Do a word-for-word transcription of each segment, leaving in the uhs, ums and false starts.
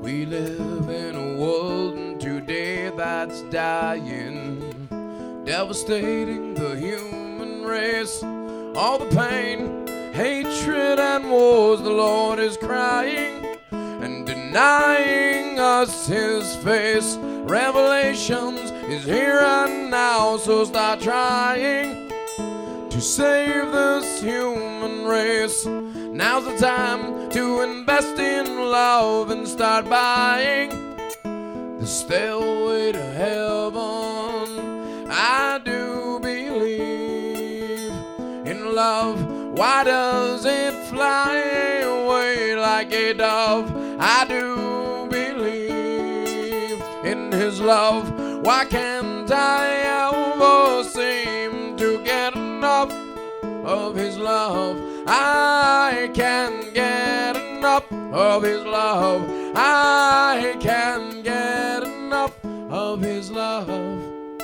We live in a world today that's dying, devastating the human race. All the pain, hatred, and wars, the Lord is crying and denying us his face. Revelations is here and now, so start trying to save this human race. Now's the time to invest in love and start buying the stairway to heaven. I do believe in love. Why does it fly away like a dove? I do believe in his love. Why can't I ever seem to get enough of his love? I can't get enough of his love. I can't get enough of his love.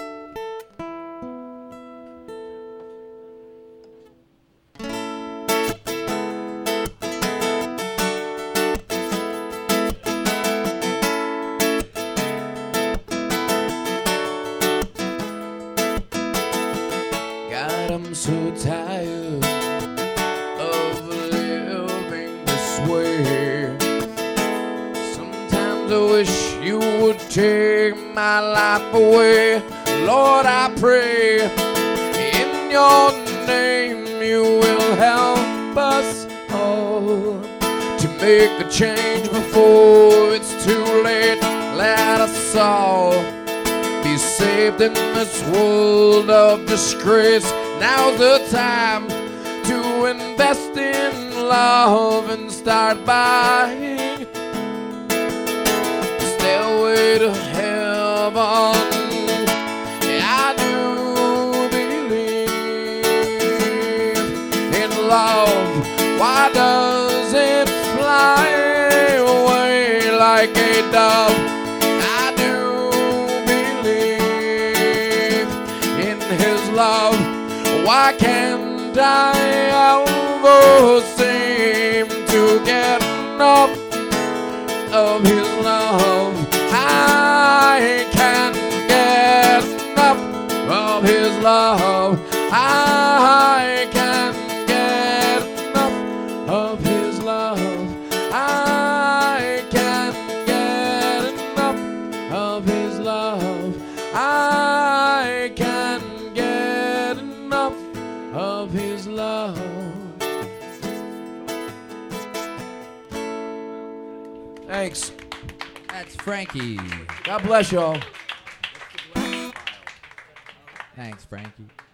God, I'm so tired of living this way. Sometimes I wish you would take my life away. Lord, I pray in your name you will help us all to make a change before it's too late. Let us all be saved in this world of disgrace. Now's the time to invest in love and start buying stairway to heaven. I do believe in love. Why does it fly away like a dove? I do believe in his love. Why can't I ever seem to get enough of his love? I can't get enough of his love. I can't get enough of his love. I can't get enough of his love. I can't get enough of his love. Thanks. That's Frankie. God bless y'all. Thanks, Frankie.